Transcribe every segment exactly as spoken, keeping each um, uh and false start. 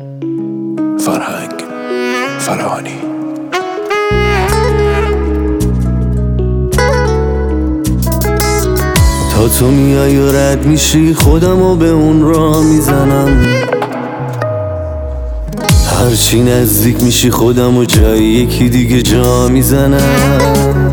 فرهنگ فراهانی. تا تو میای و رد میشی خودمو به اون راه میزنم، هرچی نزدیک میشی خودمو جای یکی دیگه جا میزنم.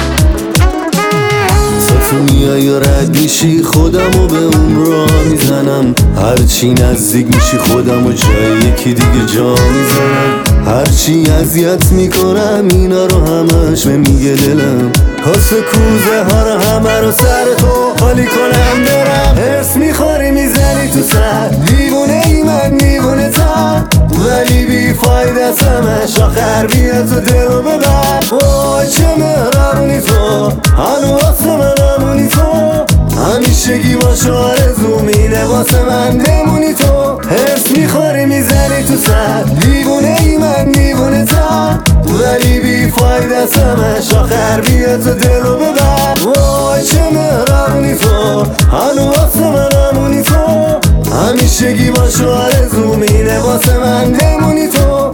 تا تو میای و رد میشی خودمو به اون راه میزنم، هرچی نزدیک میشی خودمو جای یکی دیگه جا میزنم. هرچی اذیت میکنم اینا رو همش به میگه دلم، کاسه کوزه ها رو همه رو سر تو خالی کنم برم. حس میخوری میزنی تو سر، دیوونه ای من دیوونه تر، ولی بی فایده است همش، آخر بیا تو دل رو ببر. وای چه مهربونی تو، هنو واسه من همونی تو، همیشگی باش و آرزوم اینه واسه من بمونی تو. حس میخوری میزنی تو سر، دیوونه ای من دیوونه تر، ولی بی فایده است همش، آخر بیا تو دل رو ببر. وای چه مهربونی تو، هنو واسه من همونی تو، همیشگی باش و آرزوم اینه واسه من بمونی تو.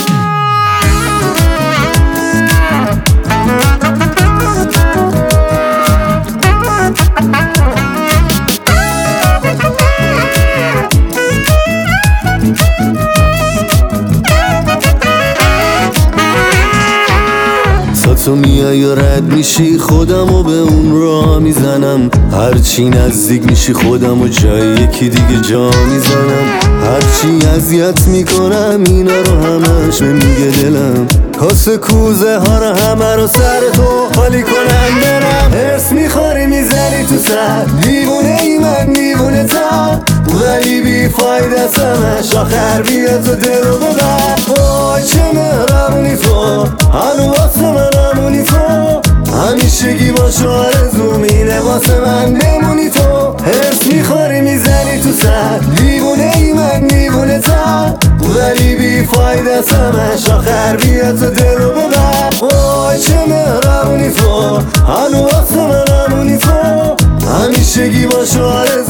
تو میای و رد میشی خودمو به اون راه میزنم، هرچی نزدیک میشی خودمو جای یکی دیگه جا میزنم. هرچی اذیت میکنم اینا رو همش به میگه دلم، کاسه کوزه ها رو همه رو سر تو خالی کنم برم. حس میخوری میزنی تو سر، دیوونه ای من دیوونه تر، ولی بی فایده است همش، آخر بیا تو دل رو ببر. وای چه مهربونی تو، هنو واسه من همونی تو، همیشگی باش و آرزوم اینه واسه من بمونی تو. حس میخوری میزنی تو سر، دیوونه ای من دیوونه تر، ولی بی فایده است همش، آخر بیا تو دل رو ببر. وای چه مهربونی تو، هنو واسه من همونی تو، همیشگی باش و آرزوم